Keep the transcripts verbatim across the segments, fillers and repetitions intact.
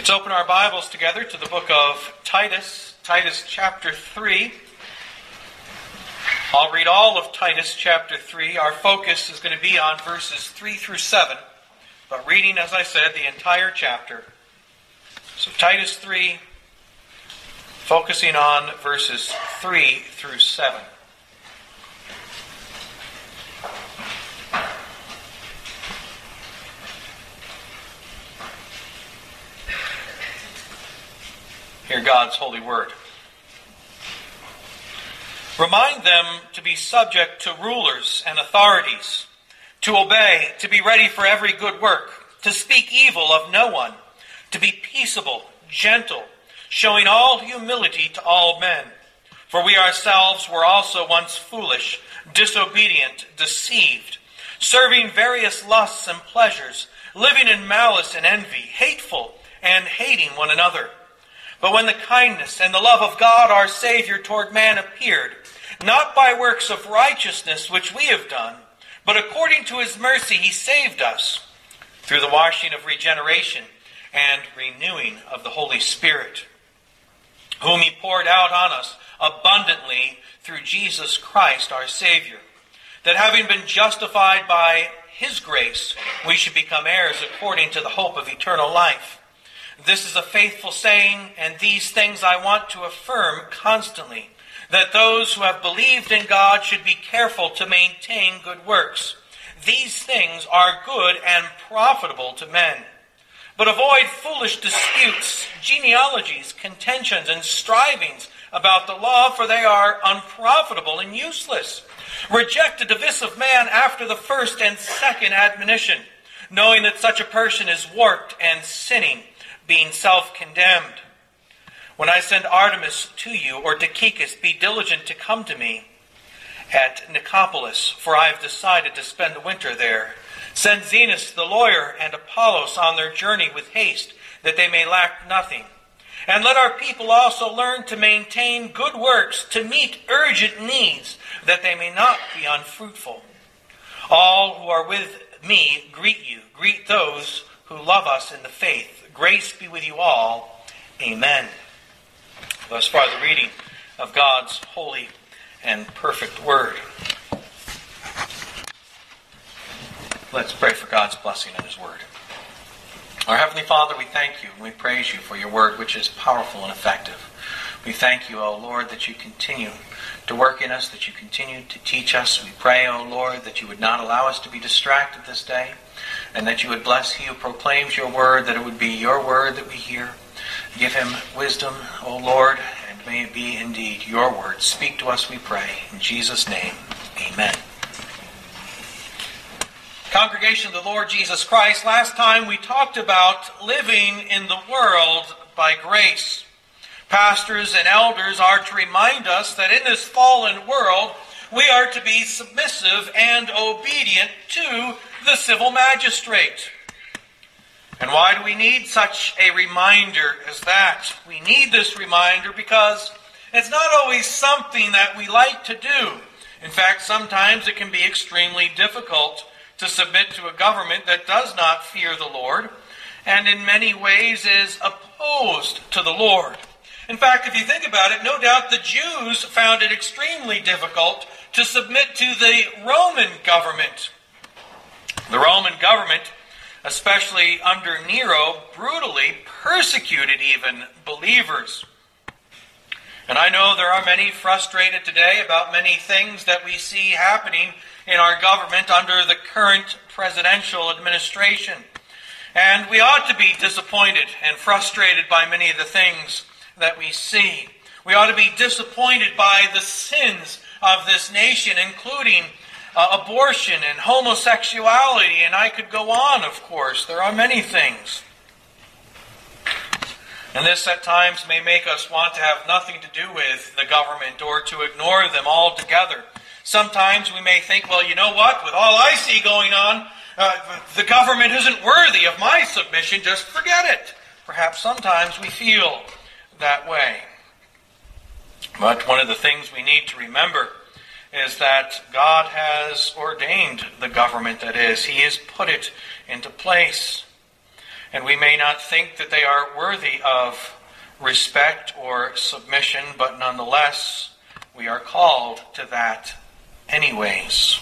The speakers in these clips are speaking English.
Let's open our Bibles together to the book of Titus, Titus chapter three. I'll read all of Titus chapter three. Our focus is going to be on verses three through seven, but reading, as I said, the entire chapter. So Titus three, focusing on verses three through seven. Hear God's holy word. Remind them to be subject to rulers and authorities, to obey, to be ready for every good work, to speak evil of no one, to be peaceable, gentle, showing all humility to all men. For we ourselves were also once foolish, disobedient, deceived, serving various lusts and pleasures, living in malice and envy, hateful, and hating one another. But when the kindness and the love of God our Savior toward man appeared, not by works of righteousness which we have done, but according to his mercy he saved us, through the washing of regeneration and renewing of the Holy Spirit, whom he poured out on us abundantly through Jesus Christ our Savior, that having been justified by his grace, we should become heirs according to the hope of eternal life. This is a faithful saying, and these things I want to affirm constantly, that those who have believed in God should be careful to maintain good works. These things are good and profitable to men. But avoid foolish disputes, genealogies, contentions, and strivings about the law, for they are unprofitable and useless. Reject the divisive man after the first and second admonition, knowing that such a person is warped and sinning, being self-condemned. When I send Artemis to you, or Tychicus, be diligent to come to me at Nicopolis, for I have decided to spend the winter there. Send Zenas the lawyer and Apollos on their journey with haste, that they may lack nothing. And let our people also learn to maintain good works, to meet urgent needs, that they may not be unfruitful. All who are with me greet you. Greet those who love us in the faith. Grace be with you all. Amen. Thus far the reading of God's holy and perfect word. Let's pray for God's blessing on his word. Our Heavenly Father, we thank you and we praise you for your word, which is powerful and effective. We thank you, O Lord, that you continue to work in us, that you continue to teach us. We pray, O Lord, that you would not allow us to be distracted this day, and that you would bless he who proclaims your word, that it would be your word that we hear. Give him wisdom, O Lord, and may it be indeed your word. Speak to us, we pray. In Jesus' name, amen. Congregation of the Lord Jesus Christ, last time we talked about living in the world by grace. Pastors and elders are to remind us that in this fallen world, we are to be submissive and obedient to the civil magistrate. And why do we need such a reminder as that? We need this reminder because it's not always something that we like to do. In fact, sometimes it can be extremely difficult to submit to a government that does not fear the Lord, and in many ways is opposed to the Lord. In fact, if you think about it, no doubt the Jews found it extremely difficult to submit to the Roman government. The Roman government, especially under Nero, brutally persecuted even believers. And I know there are many frustrated today about many things that we see happening in our government under the current presidential administration. And we ought to be disappointed and frustrated by many of the things that we see. We ought to be disappointed by the sins of this nation, including uh, abortion and homosexuality, and I could go on, of course. There are many things. And this at times may make us want to have nothing to do with the government or to ignore them altogether. Sometimes we may think, well, you know what? With all I see going on, uh, the government isn't worthy of my submission. Just forget it. Perhaps sometimes we feel that way. But one of the things we need to remember is that God has ordained the government that is. He has put it into place. And we may not think that they are worthy of respect or submission, but nonetheless, we are called to that anyways.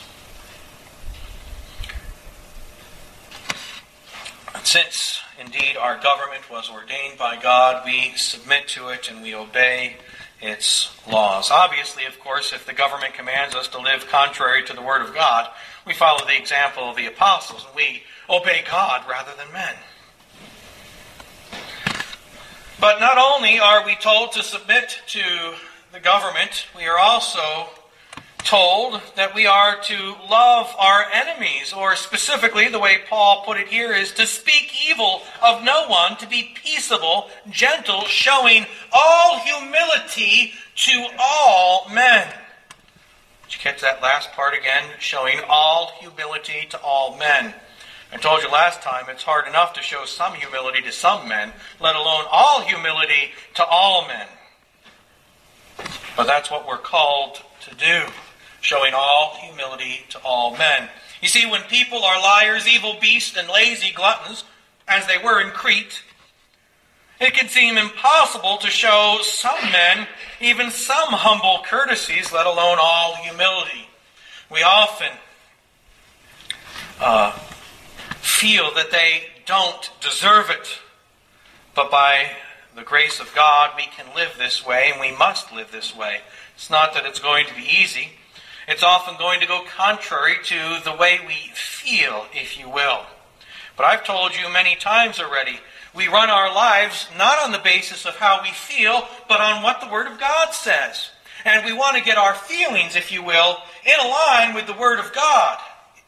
Since, indeed, our government was ordained by God, we submit to it and we obey its laws. Obviously, of course, if the government commands us to live contrary to the Word of God, we follow the example of the apostles and we obey God rather than men. But not only are we told to submit to the government, we are also told that we are to love our enemies, or specifically, the way Paul put it here, is to speak evil of no one, to be peaceable, gentle, showing all humility to all men. Did you catch that last part again? Showing all humility to all men. I told you last time, it's hard enough to show some humility to some men, let alone all humility to all men. But that's what we're called to do. Showing all humility to all men. You see, when people are liars, evil beasts, and lazy gluttons, as they were in Crete, it can seem impossible to show some men even some humble courtesies, let alone all humility. We often uh, feel that they don't deserve it, but by the grace of God, we can live this way, and we must live this way. It's not that it's going to be easy. It's often going to go contrary to the way we feel, if you will. But I've told you many times already, we run our lives not on the basis of how we feel, but on what the Word of God says. And we want to get our feelings, if you will, in line with the Word of God.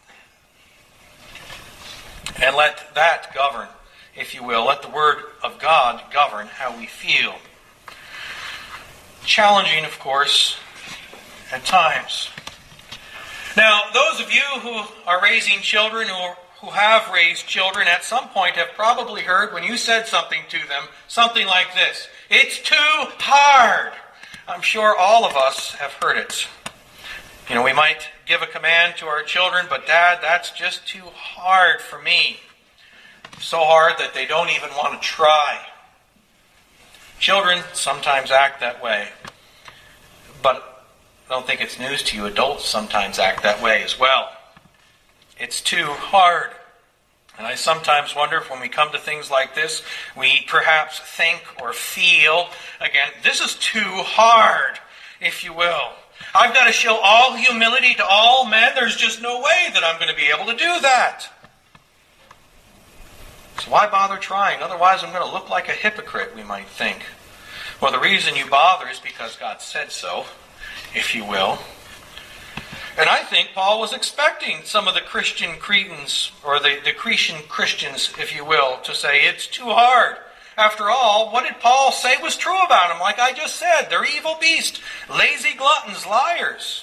And let that govern, if you will. Let the Word of God govern how we feel. Challenging, of course, at times. Now, those of you who are raising children or who have raised children at some point have probably heard when you said something to them, something like this: "It's too hard." I'm sure all of us have heard it. You know, we might give a command to our children, but Dad, that's just too hard for me. So hard that they don't even want to try. Children sometimes act that way. But I don't think it's news to you. Adults sometimes act that way as well. It's too hard. And I sometimes wonder if when we come to things like this, we perhaps think or feel, again, this is too hard, if you will. I've got to show all humility to all men. There's just no way that I'm going to be able to do that. So why bother trying? Otherwise I'm going to look like a hypocrite, we might think. Well, the reason you bother is because God said so, if you will. And I think Paul was expecting some of the Christian Cretans, or the, the Cretan Christians, if you will, to say, it's too hard. After all, what did Paul say was true about them? Like I just said, they're evil beasts, lazy gluttons, liars.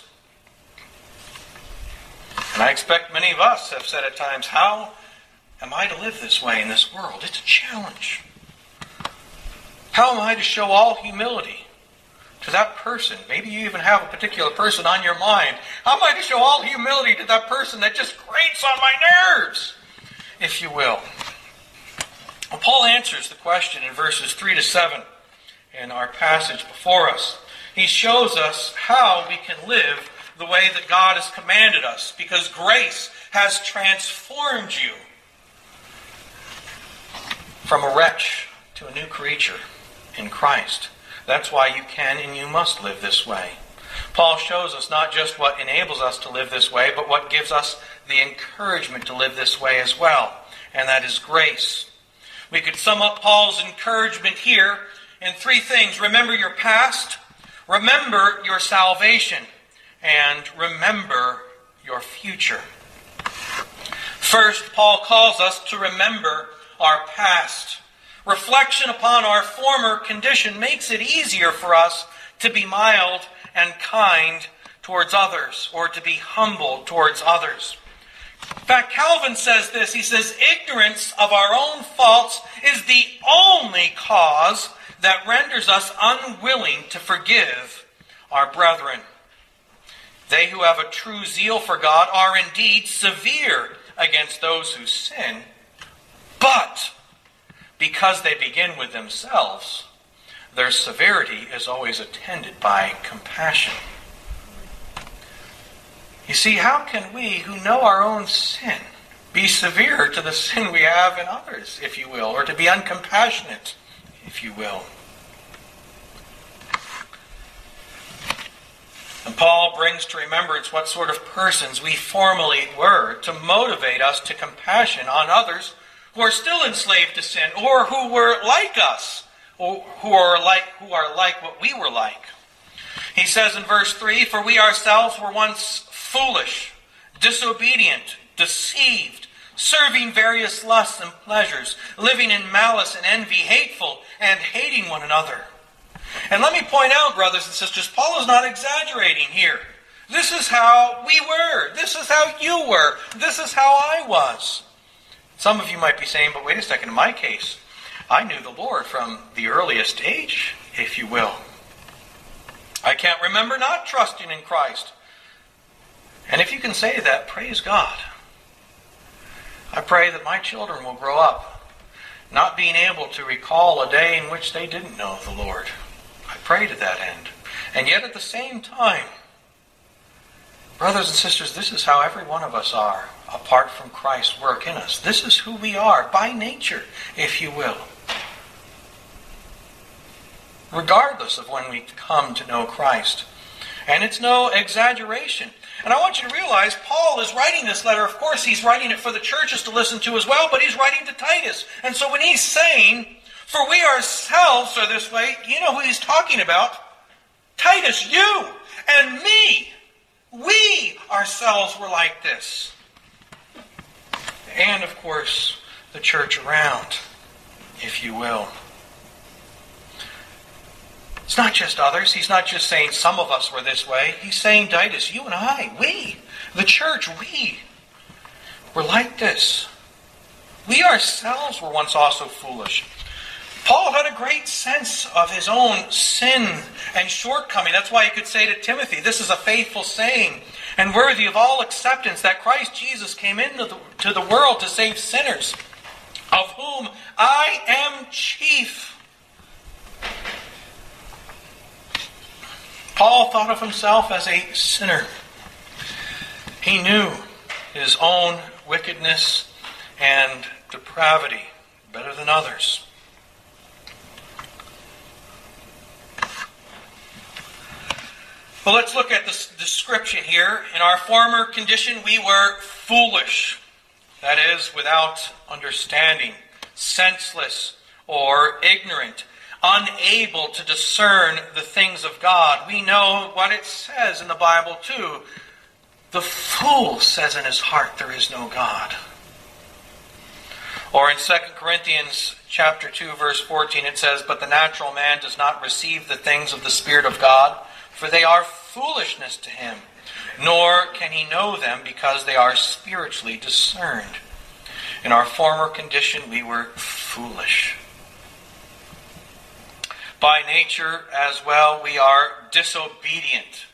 And I expect many of us have said at times, how am I to live this way in this world? It's a challenge. How am I to show all humility to that person? Maybe you even have a particular person on your mind. How am I to show all humility to that person that just grates on my nerves, if you will? Well, Paul answers the question in verses three to seven in our passage before us. He shows us how we can live the way that God has commanded us, because grace has transformed you from a wretch to a new creature in Christ. That's why you can and you must live this way. Paul shows us not just what enables us to live this way, but what gives us the encouragement to live this way as well. And that is grace. We could sum up Paul's encouragement here in three things. Remember your past, remember your salvation, and remember your future. First, Paul calls us to remember our past. Reflection upon our former condition makes it easier for us to be mild and kind towards others, or to be humble towards others. In fact, Calvin says this. He says, ignorance of our own faults is the only cause that renders us unwilling to forgive our brethren. They who have a true zeal for God are indeed severe against those who sin, but because they begin with themselves, their severity is always attended by compassion. You see, how can we, who know our own sin, be severe to the sin we have in others, if you will, or to be uncompassionate, if you will? And Paul brings to remembrance what sort of persons we formerly were to motivate us to compassion on others who are still enslaved to sin, or who were like us, or who are like who are like what we were like. He says in verse three, "For we ourselves were once foolish, disobedient, deceived, serving various lusts and pleasures, living in malice and envy, hateful, and hating one another." And let me point out, brothers and sisters, Paul is not exaggerating here. This is how we were. This is how you were. This is how I was. Some of you might be saying, but wait a second, in my case, I knew the Lord from the earliest age, if you will. I can't remember not trusting in Christ. And if you can say that, praise God. I pray that my children will grow up not being able to recall a day in which they didn't know the Lord. I pray to that end. And yet at the same time, brothers and sisters, this is how every one of us are, apart from Christ's work in us. This is who we are, by nature, if you will. Regardless of when we come to know Christ. And it's no exaggeration. And I want you to realize Paul is writing this letter. Of course, he's writing it for the churches to listen to as well, but he's writing to Titus. And so when he's saying, "For we ourselves are this way," you know who he's talking about? Titus, you and me. We ourselves were like this. And, of course, the church around, if you will. It's not just others. He's not just saying some of us were this way. He's saying, Titus, you and I, we, the church, we were like this. We ourselves were once also foolish. Paul had a great sense of his own sin and shortcoming. That's why he could say to Timothy, this is a faithful saying and worthy of all acceptance, that Christ Jesus came into the, to the world to save sinners, of whom I am chief. Paul thought of himself as a sinner. He knew his own wickedness and depravity better than others. Well, let's look at this description here. In our former condition, we were foolish. That is, without understanding, senseless, or ignorant, unable to discern the things of God. We know what it says in the Bible too. The fool says in his heart, there is no God. Or in Second Corinthians chapter two, verse fourteen, it says, "But the natural man does not receive the things of the Spirit of God, for they are foolishness to him, nor can he know them because they are spiritually discerned." In our former condition, we were foolish. By nature as well, we are disobedient.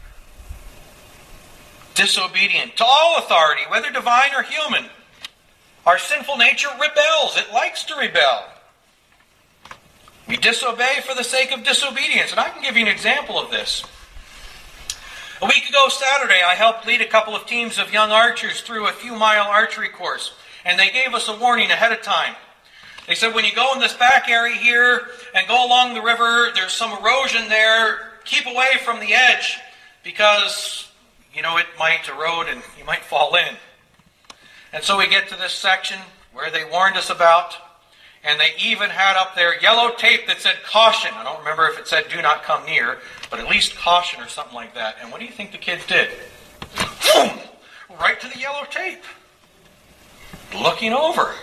Disobedient to all authority, whether divine or human. Our sinful nature rebels. It likes to rebel. We disobey for the sake of disobedience. And I can give you an example of this. A week ago Saturday, I helped lead a couple of teams of young archers through a few mile archery course. And they gave us a warning ahead of time. They said, when you go in this back area here and go along the river, there's some erosion there. Keep away from the edge because, you know, it might erode and you might fall in. And so we get to this section where they warned us about, and they even had up there yellow tape that said caution. I don't remember if it said do not come near, but at least caution or something like that. And what do you think the kids did? Boom! Right to the yellow tape. Looking over.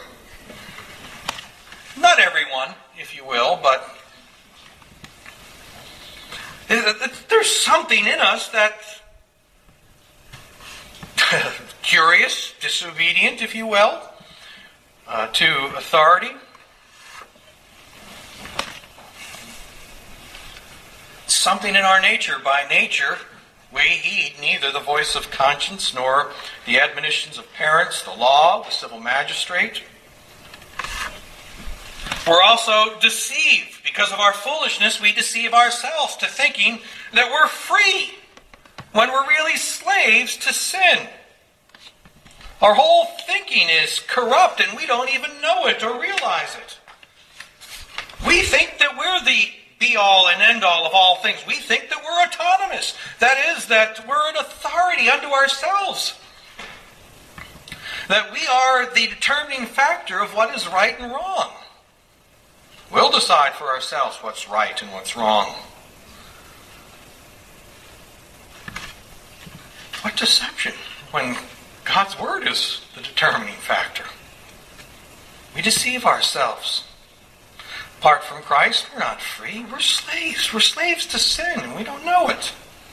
Not everyone, if you will, but there's something in us that's curious, disobedient, if you will, uh, to authority. Something in our nature. By nature, we heed neither the voice of conscience nor the admonitions of parents, the law, the civil magistrate. We're also deceived. Because of our foolishness, we deceive ourselves to thinking that we're free when we're really slaves to sin. Our whole thinking is corrupt and we don't even know it or realize it. We think that we're the be-all and end-all of all things. We think that we're autonomous. That is, that we're an authority unto ourselves. That we are the determining factor of what is right and wrong. We'll decide for ourselves what's right and what's wrong. What deception when God's Word is the determining factor. We deceive ourselves. Apart from Christ, we're not free. We're slaves. We're slaves to sin, and we don't know it.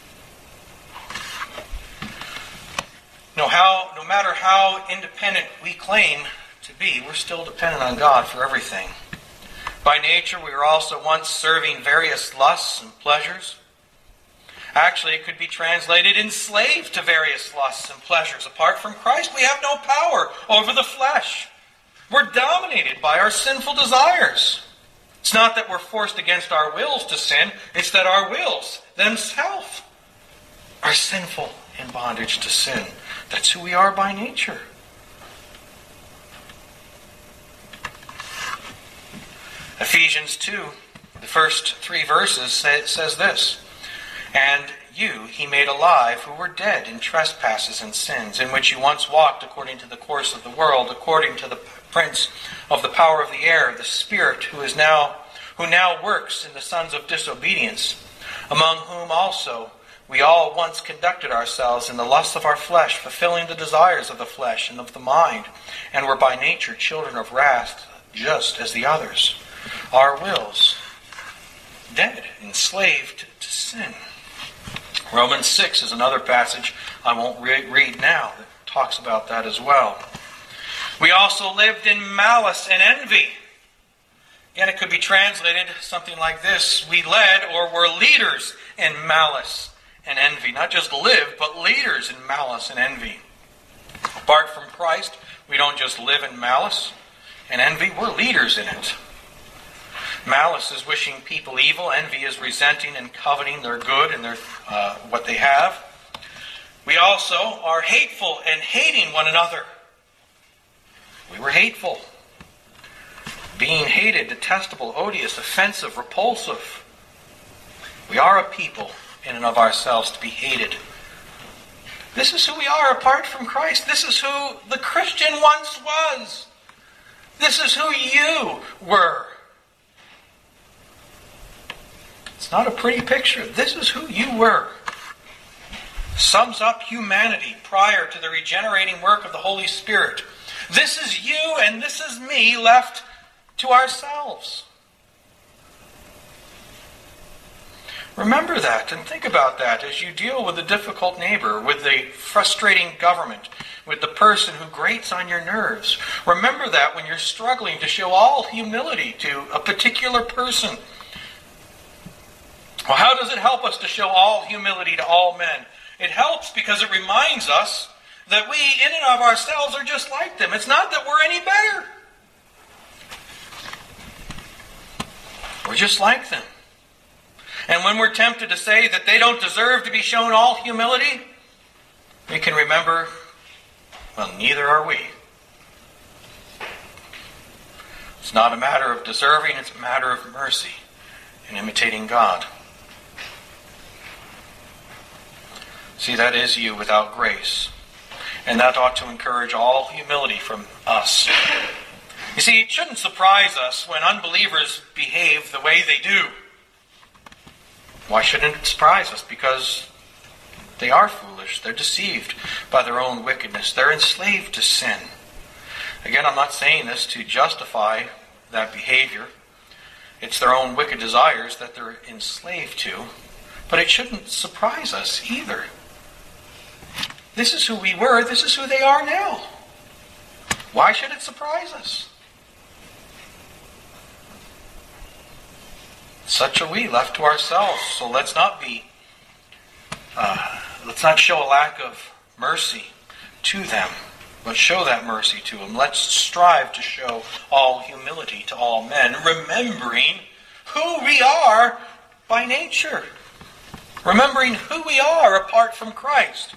No, how, no matter how independent we claim to be, we're still dependent on God for everything. By nature, we were also once serving various lusts and pleasures. Actually, it could be translated enslaved to various lusts and pleasures. Apart from Christ, we have no power over the flesh. We're dominated by our sinful desires. It's not that we're forced against our wills to sin. It's that our wills themselves are sinful in bondage to sin. That's who we are by nature. Ephesians two, the first three verses, say, says this. And you he made alive who were dead in trespasses and sins, in which you once walked according to the course of the world, according to the prince of the power of the air, the Spirit who is now who now works in the sons of disobedience, among whom also we all once conducted ourselves in the lusts of our flesh, fulfilling the desires of the flesh and of the mind, and were by nature children of wrath, just as the others. Our wills dead, enslaved to sin. Romans six is another passage I won't re- read now that talks about that as well. We also lived in malice and envy. Again, it could be translated something like this. We led or were leaders in malice and envy. Not just lived, but leaders in malice and envy. Apart from Christ, we don't just live in malice and envy. We're leaders in it. Malice is wishing people evil. Envy is resenting and coveting their good and their uh, what they have. We also are hateful and hating one another. We were hateful. Being hated, detestable, odious, offensive, repulsive. We are a people in and of ourselves to be hated. This is who we are apart from Christ. This is who the Christian once was. This is who you were. It's not a pretty picture. This is who you were. Sums up humanity prior to the regenerating work of the Holy Spirit. This is you and this is me left to ourselves. Remember that and think about that as you deal with a difficult neighbor, with the frustrating government, with the person who grates on your nerves. Remember that when you're struggling to show all humility to a particular person. Well, how does it help us to show all humility to all men? It helps because it reminds us that we, in and of ourselves, are just like them. It's not that we're any better. We're just like them. And when we're tempted to say that they don't deserve to be shown all humility, we can remember, well, neither are we. It's not a matter of deserving, it's a matter of mercy in imitating God. See, that is you without grace. And that ought to encourage all humility from us. You see, it shouldn't surprise us when unbelievers behave the way they do. Why shouldn't it surprise us? Because they are foolish. They're deceived by their own wickedness. They're enslaved to sin. Again, I'm not saying this to justify that behavior. It's their own wicked desires that they're enslaved to. But it shouldn't surprise us either. This is who we were. This is who they are now. Why should it surprise us? Such are we, left to ourselves. So let's not be, uh, let's not show a lack of mercy to them. Let's show that mercy to him. Let's strive to show all humility to all men, remembering who we are by nature. Remembering who we are apart from Christ.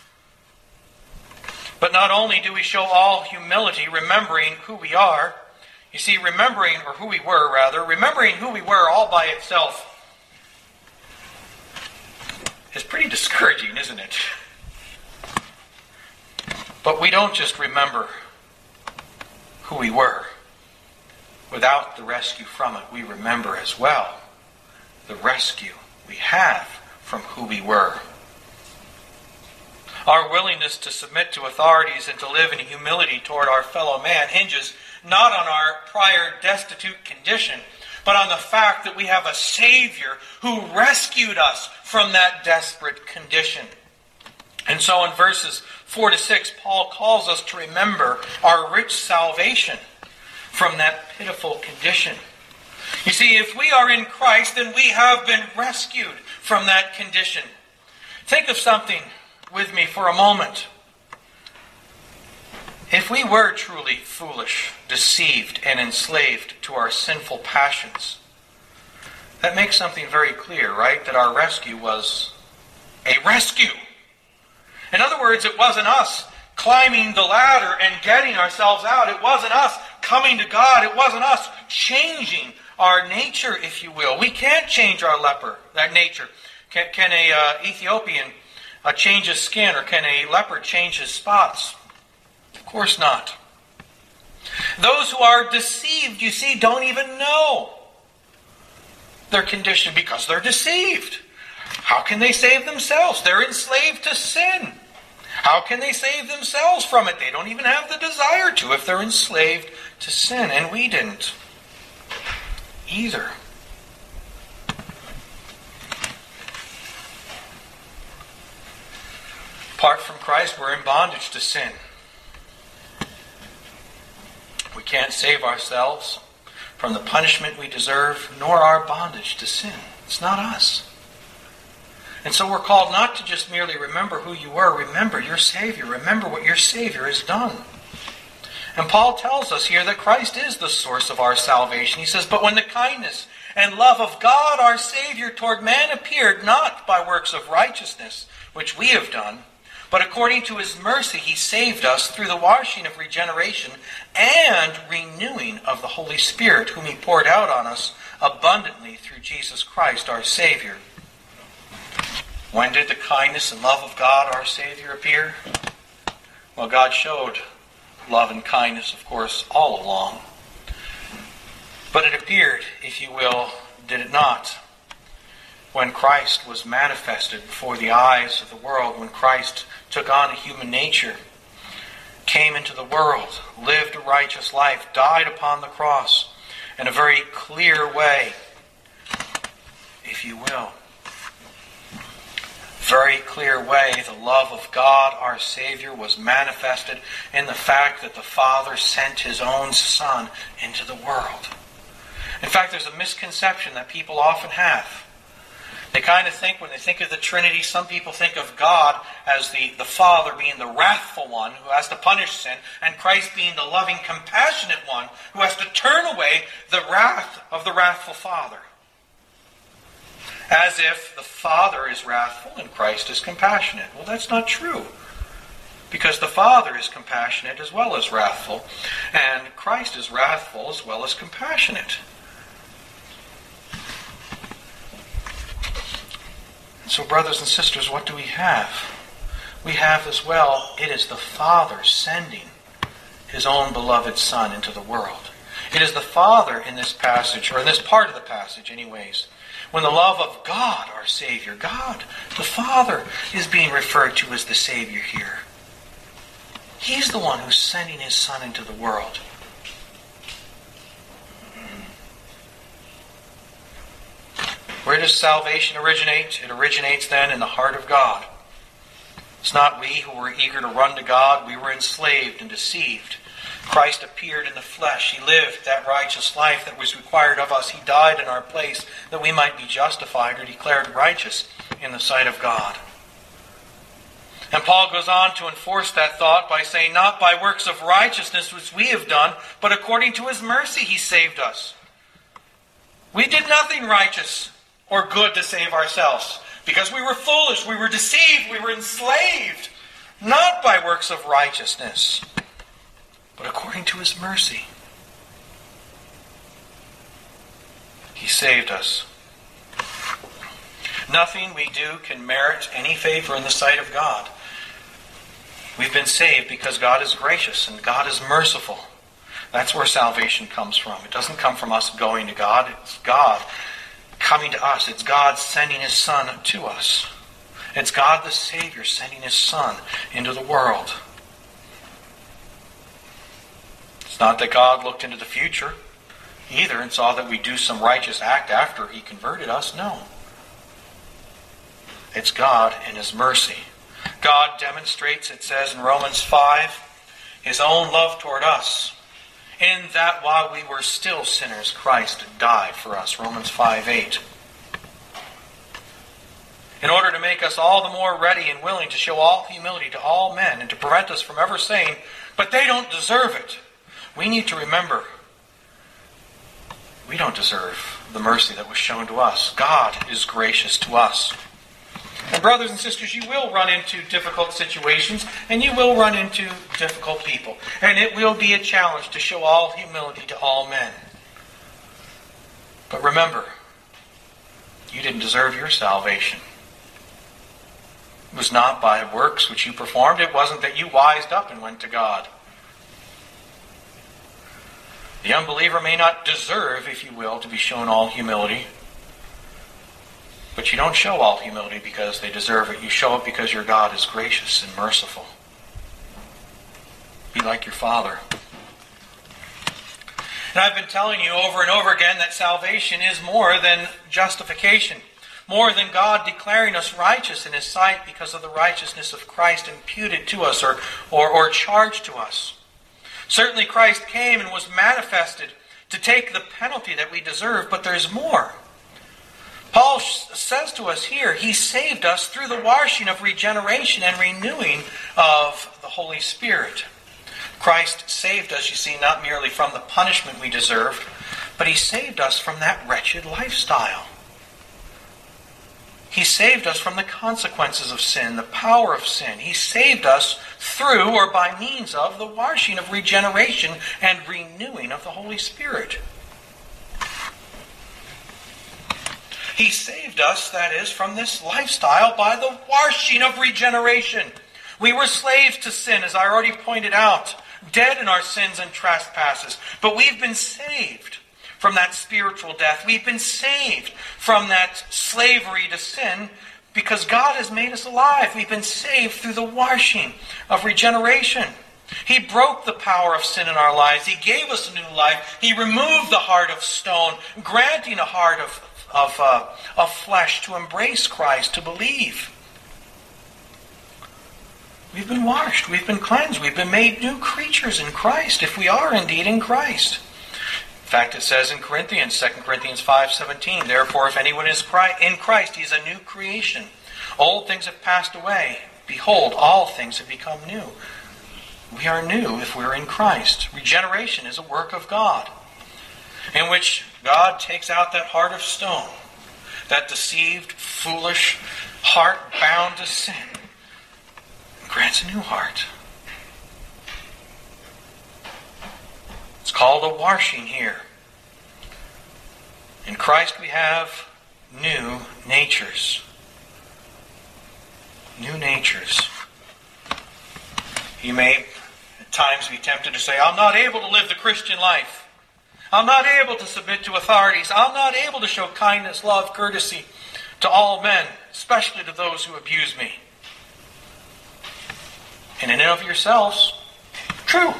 But not only do we show all humility, remembering who we are, you see, remembering, or who we were rather, remembering who we were all by itself is pretty discouraging, isn't it? But we don't just remember who we were. Without the rescue from it, we remember as well the rescue we have from who we were. Our willingness to submit to authorities and to live in humility toward our fellow man hinges not on our prior destitute condition, but on the fact that we have a Savior who rescued us from that desperate condition. And so in verses four to six, Paul calls us to remember our rich salvation from that pitiful condition. You see, if we are in Christ, then we have been rescued from that condition. Think of something with me for a moment. If we were truly foolish, deceived, and enslaved to our sinful passions, that makes something very clear, right? That our rescue was a rescue. In other words, it wasn't us climbing the ladder and getting ourselves out. It wasn't us coming to God. It wasn't us changing our nature, if you will. We can't change our leper, that nature. Can, can a uh, Ethiopian uh, change his skin, or can a leper change his spots? Of course not. Those who are deceived, you see, don't even know their condition because they're deceived. How can they save themselves? They're enslaved to sin. How can they save themselves from it? They don't even have the desire to if they're enslaved to sin. And we didn't either. Apart from Christ, we're in bondage to sin. We can't save ourselves from the punishment we deserve, nor our bondage to sin. It's not us. And so we're called not to just merely remember who you were. Remember your Savior. Remember what your Savior has done. And Paul tells us here that Christ is the source of our salvation. He says, "But when the kindness and love of God our Savior toward man appeared, not by works of righteousness, which we have done, but according to His mercy He saved us through the washing of regeneration and renewing of the Holy Spirit, whom He poured out on us abundantly through Jesus Christ our Savior." When did the kindness and love of God our Savior appear? Well, God showed love and kindness, of course, all along. But it appeared, if you will, did it not, when Christ was manifested before the eyes of the world, when Christ took on a human nature, came into the world, lived a righteous life, died upon the cross in a very clear way, if you will. Very clear way, the love of God, our Savior, was manifested in the fact that the Father sent His own Son into the world. In fact, there's a misconception that people often have. They kind of think, when they think of the Trinity, some people think of God as the, the Father being the wrathful one who has to punish sin, and Christ being the loving, compassionate one who has to turn away the wrath of the wrathful Father. As if the Father is wrathful and Christ is compassionate. Well, that's not true. Because the Father is compassionate as well as wrathful, and Christ is wrathful as well as compassionate. So, brothers and sisters, what do we have? We have as well, it is the Father sending His own beloved Son into the world. It is the Father in this passage, or in this part of the passage anyways, when the love of God, our Savior, God, the Father, is being referred to as the Savior here. He's the one who's sending His Son into the world. Where does salvation originate? It originates then in the heart of God. It's not we who were eager to run to God. We were enslaved and deceived. Christ appeared in the flesh. He lived that righteous life that was required of us. He died in our place that we might be justified or declared righteous in the sight of God. And Paul goes on to enforce that thought by saying, not by works of righteousness which we have done, but according to his mercy he saved us. We did nothing righteous or good to save ourselves, because we were foolish, we were deceived, we were enslaved, not by works of righteousness, but according to his mercy. He saved us. Nothing we do can merit any favor in the sight of God. We've been saved because God is gracious and God is merciful. That's where salvation comes from. It doesn't come from us going to God. It's God coming to us. It's God sending his Son to us. It's God the Savior sending his Son into the world. It's not that God looked into the future either and saw that we do some righteous act after he converted us. No. It's God in his mercy. God demonstrates, it says in Romans five, his own love toward us, in that while we were still sinners, Christ died for us. Romans five eight. In order to make us all the more ready and willing to show all humility to all men and to prevent us from ever saying, but they don't deserve it, we need to remember we don't deserve the mercy that was shown to us. God is gracious to us. And brothers and sisters, you will run into difficult situations, and you will run into difficult people. And it will be a challenge to show all humility to all men. But remember, you didn't deserve your salvation. It was not by works which you performed. It wasn't that you wised up and went to God. The unbeliever may not deserve, if you will, to be shown all humility. But you don't show all humility because they deserve it. You show it because your God is gracious and merciful. Be like your Father. And I've been telling you over and over again that salvation is more than justification. More than God declaring us righteous in his sight because of the righteousness of Christ imputed to us or, or, or charged to us. Certainly Christ came and was manifested to take the penalty that we deserve, but there's more. Paul says to us here, he saved us through the washing of regeneration and renewing of the Holy Spirit. Christ saved us, you see, not merely from the punishment we deserved, but he saved us from that wretched lifestyle. He saved us from the consequences of sin, the power of sin. He saved us through or by means of the washing of regeneration and renewing of the Holy Spirit. He saved us, that is, from this lifestyle by the washing of regeneration. We were slaves to sin, as I already pointed out, dead in our sins and trespasses. But we've been saved from that spiritual death. We've been saved from that slavery to sin because God has made us alive. We've been saved through the washing of regeneration. He broke the power of sin in our lives. He gave us a new life. He removed the heart of stone, granting a heart of Of, uh, of flesh to embrace Christ, to believe. We've been washed, we've been cleansed, we've been made new creatures in Christ, if we are indeed in Christ. In fact, it says in Corinthians, Second Corinthians five seventeen, therefore if anyone is in Christ, he is a new creation. Old things have passed away. Behold, all things have become new. We are new if we're in Christ. Regeneration is a work of God, in which God takes out that heart of stone, that deceived, foolish heart bound to sin, and grants a new heart. It's called a washing here. In Christ we have new natures. New natures. You may at times be tempted to say, I'm not able to live the Christian life. I'm not able to submit to authorities. I'm not able to show kindness, love, courtesy to all men, especially to those who abuse me. In and of yourselves, true.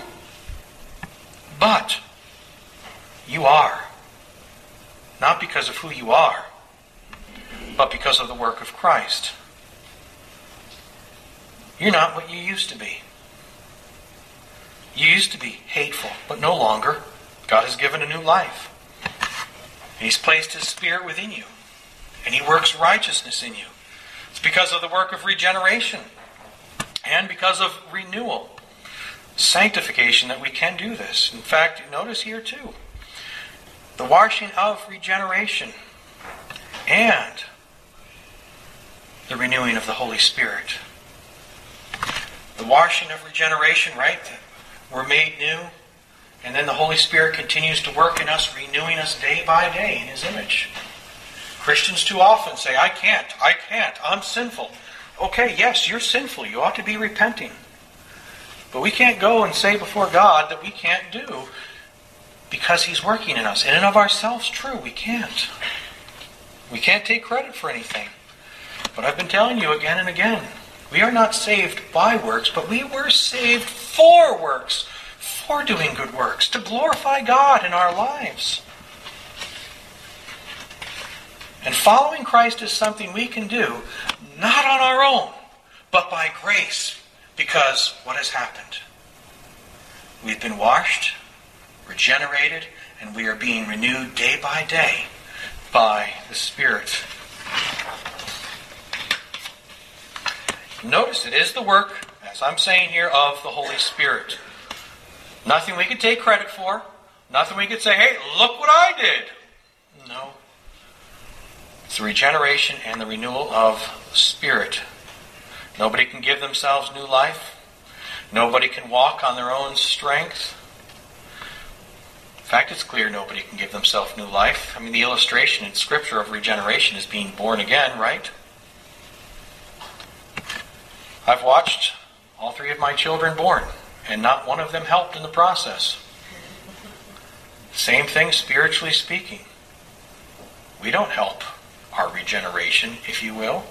But you are. Not because of who you are, but because of the work of Christ. You're not what you used to be. You used to be hateful, but no longer. God has given a new life. And he's placed his Spirit within you. And he works righteousness in you. It's because of the work of regeneration. and because of renewal, sanctification, that we can do this. In fact, notice here too, the washing of regeneration and the renewing of the Holy Spirit. The washing of regeneration, right? We're made new, and then the Holy Spirit continues to work in us, renewing us day by day in His image. Christians too often say, I can't, I can't, I'm sinful. Okay, yes, you're sinful. You ought to be repenting. But we can't go and say before God that we can't do, because He's working in us. In and of ourselves, true, we can't. We can't take credit for anything. But I've been telling you again and again, we are not saved by works, but we were saved for works, for doing good works, to glorify God in our lives. And following Christ is something we can do, not on our own, but by grace, because what has happened? We've been washed, regenerated, and we are being renewed day by day by the Spirit. Notice it is the work, as I'm saying here, of the Holy Spirit. Nothing we could take credit for. Nothing we could say, hey, look what I did. No. It's the regeneration and the renewal of the Spirit. Nobody can give themselves new life. Nobody can walk on their own strength. In fact, it's clear nobody can give themselves new life. I mean, the illustration in Scripture of regeneration is being born again, right? I've watched all three of my children born, and not one of them helped in the process. Same thing spiritually speaking. We don't help our regeneration, if you will.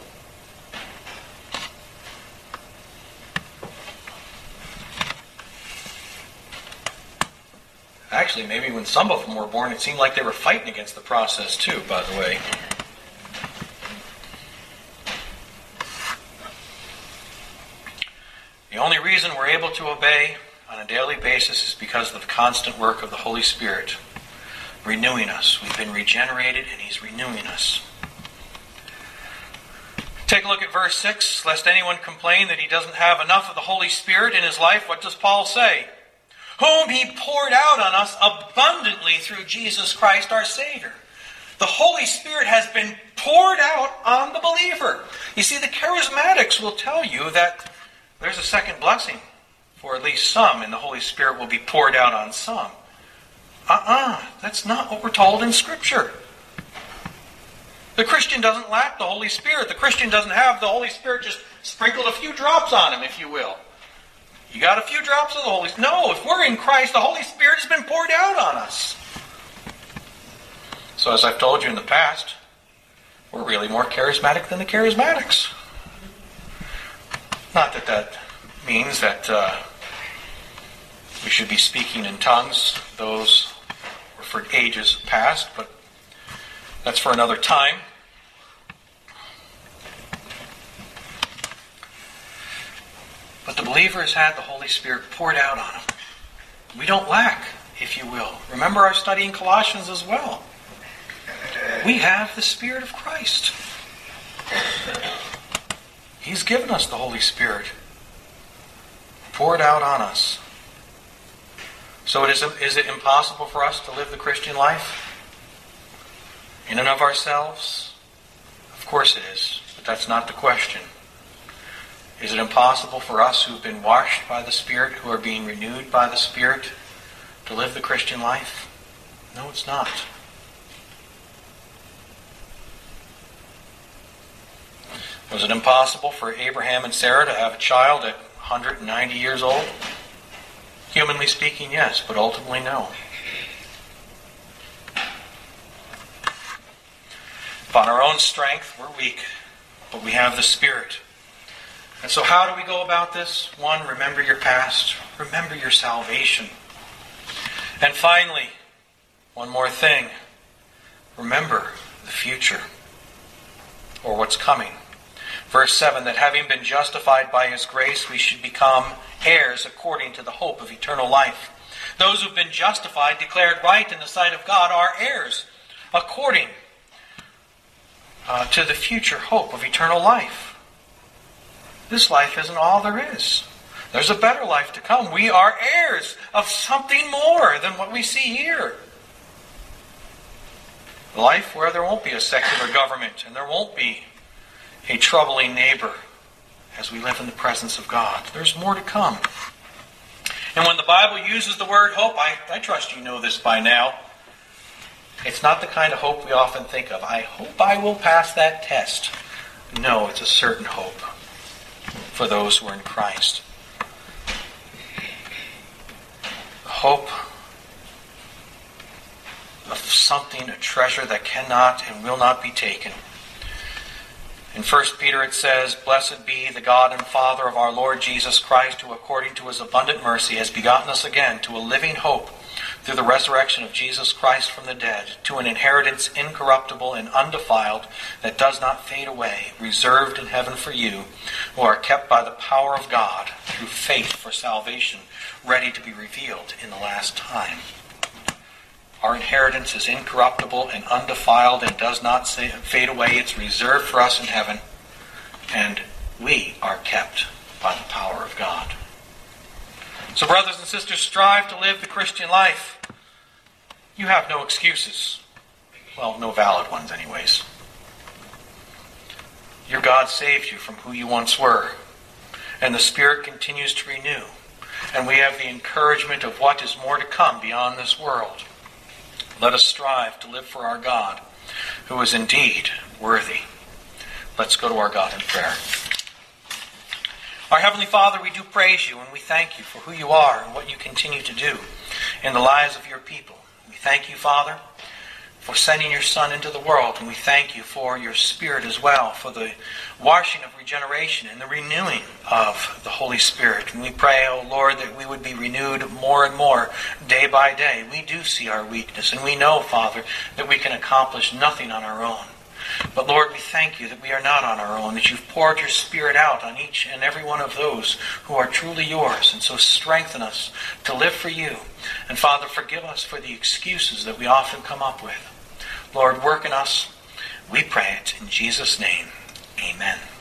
Actually, maybe when some of them were born, it seemed like they were fighting against the process too, by the way. The only reason we're able to obey on a daily basis is because of the constant work of the Holy Spirit, renewing us. We've been regenerated, and He's renewing us. Take a look at verse six. Lest anyone complain that he doesn't have enough of the Holy Spirit in his life, what does Paul say? Whom He poured out on us abundantly through Jesus Christ our Savior. The Holy Spirit has been poured out on the believer. You see, the charismatics will tell you that there's a second blessing for at least some, and the Holy Spirit will be poured out on some. Uh-uh, that's not what we're told in Scripture. The Christian doesn't lack the Holy Spirit. The Christian doesn't have the Holy Spirit just sprinkled a few drops on him, if you will. You got a few drops of the Holy Spirit. No, if we're in Christ, the Holy Spirit has been poured out on us. So as I've told you in the past, we're really more charismatic than the charismatics. Not that that means that uh, we should be speaking in tongues. Those were for ages past, but that's for another time. But the believer has had the Holy Spirit poured out on him. We don't lack, if you will. Remember our study in Colossians as well. We have the Spirit of Christ. He's given us the Holy Spirit, poured out on us. So it is, is it impossible for us to live the Christian life in and of ourselves? Of course it is, but that's not the question. Is it impossible for us who've been washed by the Spirit, who are being renewed by the Spirit, to live the Christian life? No, it's not. Was it impossible for Abraham and Sarah to have a child at one hundred ninety years old? Humanly speaking, yes, but ultimately, no. Upon our own strength, we're weak, but we have the Spirit. And so how do we go about this? One, remember your past. Remember your salvation. And finally, one more thing. Remember the future, or what's coming. Verse seven, that having been justified by His grace, we should become heirs according to the hope of eternal life. Those who've been justified, declared right in the sight of God, are heirs according uh, to the future hope of eternal life. this life isn't all there is. There's a better life to come. We are heirs of something more than what we see here. A life where there won't be a secular government and there won't be a troubling neighbor as we live in the presence of God. There's more to come. And when the Bible uses the word hope, I, I trust you know this by now. It's not the kind of hope we often think of. I hope I will pass that test. No, it's a certain hope for those who are in Christ. Hope of something, a treasure that cannot and will not be taken. In First Peter it says, "Blessed be the God and Father of our Lord Jesus Christ, who according to his abundant mercy has begotten us again to a living hope through the resurrection of Jesus Christ from the dead, to an inheritance incorruptible and undefiled that does not fade away, reserved in heaven for you, who are kept by the power of God through faith for salvation, ready to be revealed in the last time." Our inheritance is incorruptible and undefiled and does not fade away. It's reserved for us in heaven. And we are kept by the power of God. So brothers and sisters, strive to live the Christian life. You have no excuses. Well, no valid ones anyways. Your God saved you from who you once were. And the Spirit continues to renew. And we have the encouragement of what is more to come beyond this world. Let us strive to live for our God, who is indeed worthy. Let's go to our God in prayer. Our Heavenly Father, we do praise you and we thank you for who you are and what you continue to do in the lives of your people. We thank you, Father, for sending your Son into the world, and we thank you for your Spirit as well, for the washing of regeneration and the renewing of the Holy Spirit. And we pray, O Lord, that we would be renewed more and more day by day. We do see our weakness, and we know, Father, that we can accomplish nothing on our own. But Lord, we thank you that we are not on our own, that you've poured your Spirit out on each and every one of those who are truly yours. And so strengthen us to live for you. And Father, forgive us for the excuses that we often come up with. Lord, work in us. We pray it in Jesus' name. Amen.